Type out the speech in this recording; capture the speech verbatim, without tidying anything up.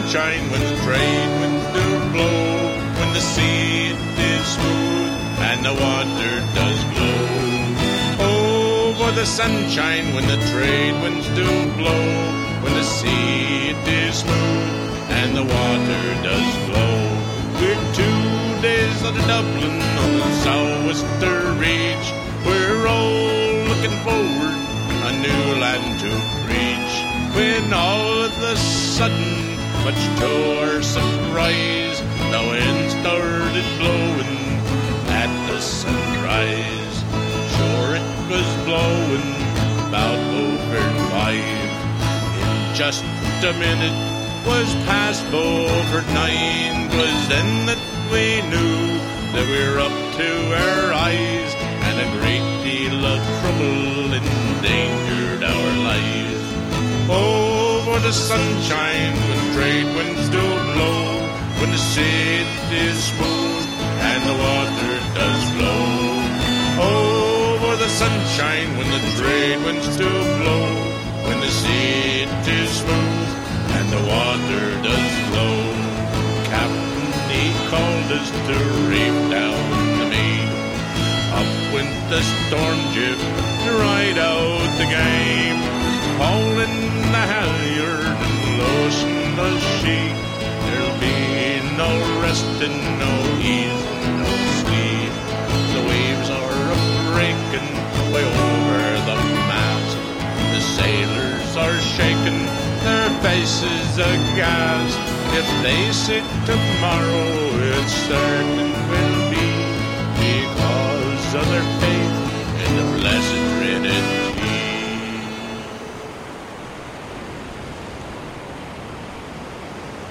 sunshine, when the trade winds do blow, when the sea is smooth and the water does glow. Oh, for the sunshine, when the trade winds do blow, when the sea is smooth and the water does glow. We're two days out of Dublin on the sou'wester reach. We're all looking forward a new land to reach, when all of a sudden, much to our surprise, the wind started blowing at the sunrise. Sure, it was blowing about over five. In just a minute was past over nine. 'Twas then that we knew that we were up to our eyes, and a great deal of trouble endangered our lives. Oh, for the sunshine, when trade winds do blow, when the sea is smooth and the water does flow. Oh, for the sunshine, when the trade winds do blow, when the sea is smooth and the water does flow. Captain, he called us to reef down the main. Up went the storm jib to ride out the game, hauling the halyard and loosing the sheet. There'll be no rest and no ease and no sleep. The waves are a-breaking way over the mast. The sailors are shaking their faces aghast. If they sink tomorrow, it certain will be because of their faith in the blessed